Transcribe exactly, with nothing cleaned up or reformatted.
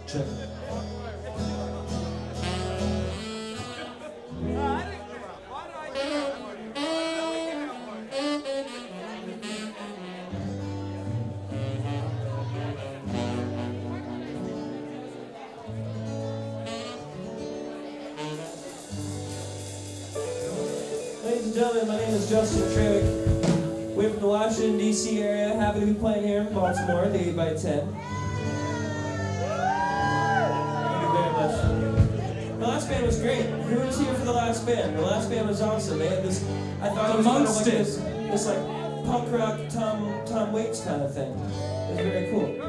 Check. Ladies and gentlemen, my name is Justin Trick. We're from the Washington, D C area. Happy to be playing here in Baltimore, the eight by ten. Thank you very much. The last band was great. Who was here for the last band? The last band was awesome. They had this, I thought it was kind of like this, this like punk rock Tom, Tom Waits kind of thing. It was very cool.